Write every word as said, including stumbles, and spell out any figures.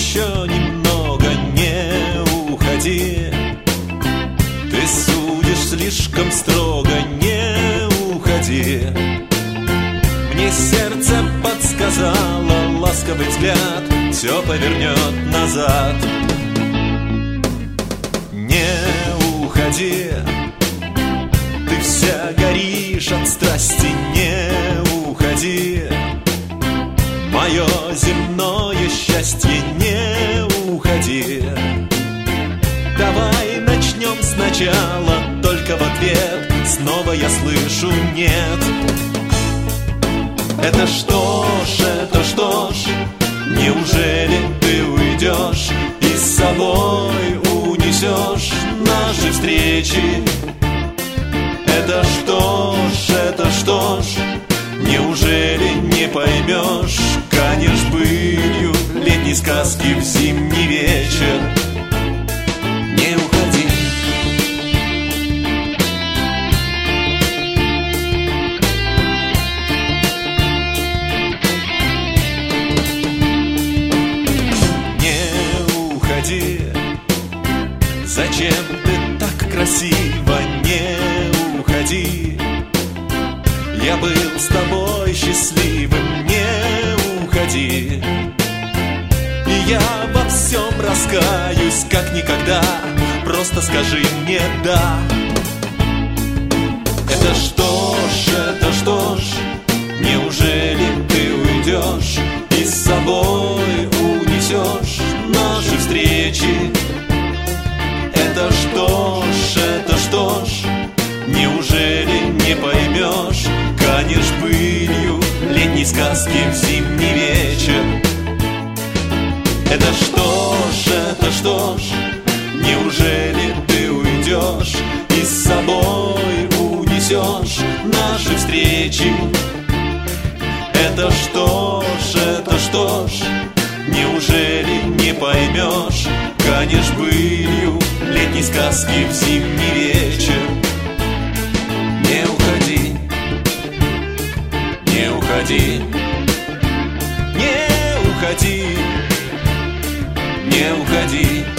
еще немного, не уходи. Ты судишь слишком строго, не уходи. Мне сердце подсказало, ласковый взгляд все повернет назад. Не уходи, ты вся горишь от страсти, не уходи. Мое земное счастье, не уходи. Давай начнем сначала, только в ответ снова я слышу нет. Это что ж, это что ж, неужели ты уйдешь и с собой унесешь наши встречи? Это что ж, это что ж, неужели не поймешь? Канешь былью летней сказки в зимний вечер. Не уходи. Не уходи. Зачем ты так красиво? Не уходи. Я был с тобой счастливым, не уходи. И я во всем раскаюсь, как никогда. Просто скажи мне «да». Это что ж, это что ж, неужели ты уйдешь и с собой унесешь наши встречи? Это что ж, это что ж, неужели не поймешь? Канешь былью летней сказки в зимний вечер. Это что ж, это что ж, неужели ты уйдешь и с собой унесешь наши встречи? Это что ж, это что ж, неужели не поймешь? Канешь былью летней сказки в зимний вечер. Не уходи, не уходи, не уходи, не уходи.